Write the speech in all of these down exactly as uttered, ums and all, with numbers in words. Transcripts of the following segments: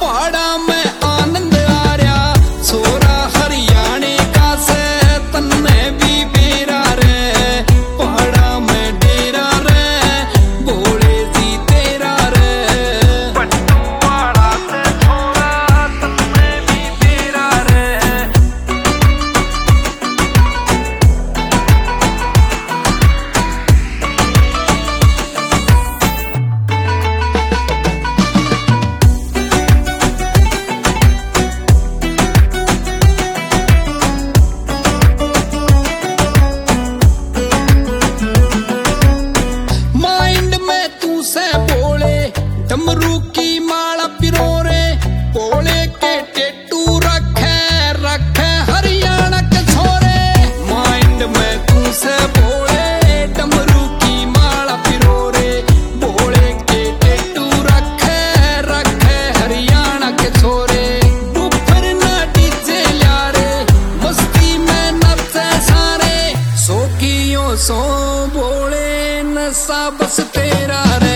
पहाड़ा में आनंद आ रहा छोरा हरियाणे का से तन्ने भी बेरा रे पहाड़ा में डेरा रे बोले जी तेरा रे पटवाड़ा से छोरा तन्ने भी बेरा रे डमरू की माला पिरो रे बोले के टेटू रखे रखे हरियाणा के छोरे माइंड में तू से बोले डमरू की माला पिरो रे बोले के टेटू रखे रखे हरियाणा के छोरे ऊपर ना डीजे ला रे मस्ती में नचे सारे सौखियों सो बोले नशा बस तेरा रे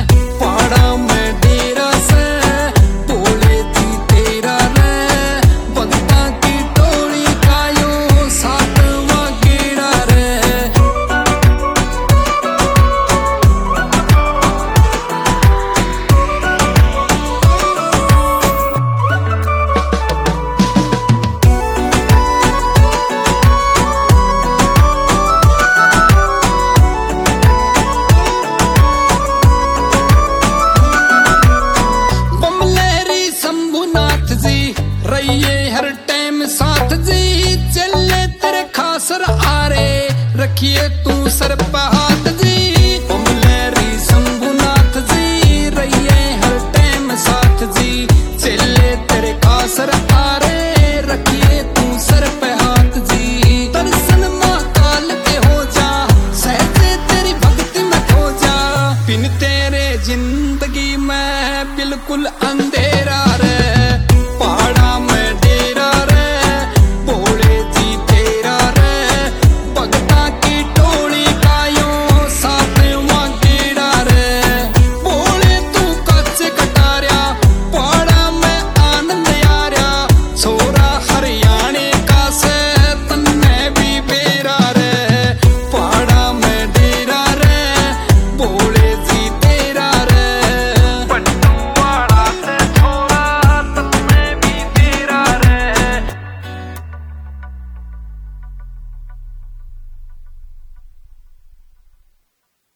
रहिए हर टाइम साथ जी चले तेरे खासर आरे रखिए तू सर पे हाथ जी बमलेरी शंभुनाथ जी रहिए हर टाइम साथ जी चले तेरे खासर आरे रखिए तू सर पे हाथ जी दर्शन महाकाल के हो जा सहजे तेरी भक्ति में खो जा बिन तेरे जिंदगी में बिल्कुल अंधे